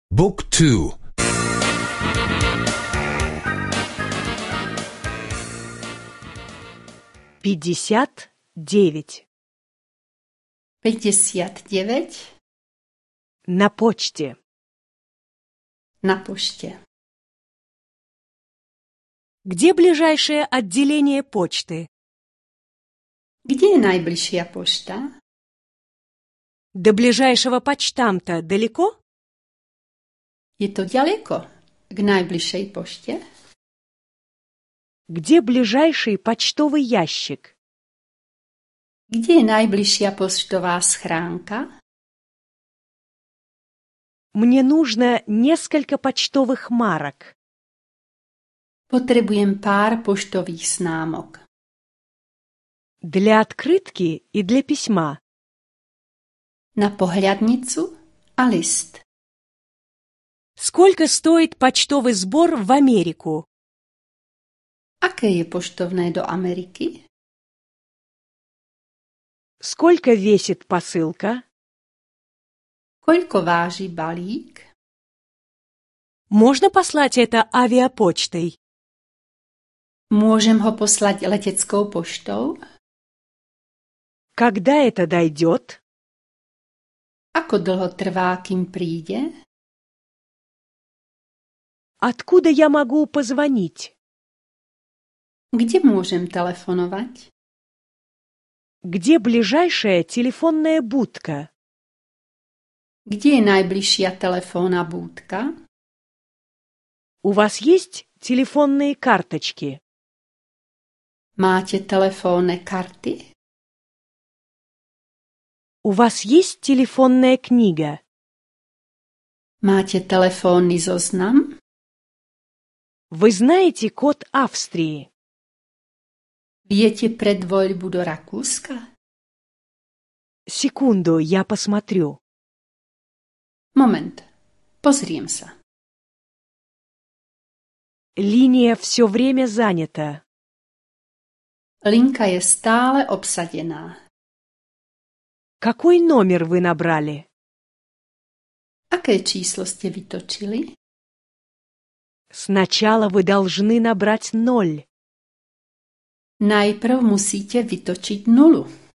بوك تو 59. 59. На почте. Na poště. Где ближайшее отделение почты? Kde je najbližšia pošta? До ближайшего почтамта далеко? Je to ďaleko k najbližšej pošte? Где ближайший почтовый ящик? Kde je najbližšia poštová schránka? Мне нужно несколько почтовых марок. Potrebujem pár poštových známok. Для открытки и для письма. Na pohľadnicu a list. Сколько стоит почтовый сбор в Америку? Aké je poštovné do Ameriky? Сколько весит посылка? Koľko váži balík? Можно послать это авиапочтой? Môžem ho poslať leteckou poštou? Когда это дойдет? Ako dlho trvá, kým príde? Откуда я могу позвонить? Kde môžem telefonovať? Где ближайшая телефонная будка? Kde je najbližšia telefónna búdka? У вас есть телефонные карточки? Máte telefónne karty? У вас есть телефонная книга? Máte telefónny zoznam? Вы знаете код Австрии? Viete predvoľbu do Rakúska? Секунду, я посмотрю. Moment, pozriem sa. Линия все время занята. Linka je stále obsadená. Какой номер вы набрали? Aké číslo ste vytočili? Сначала вы должны набрать 0. Najprv musíte vytočiť 0.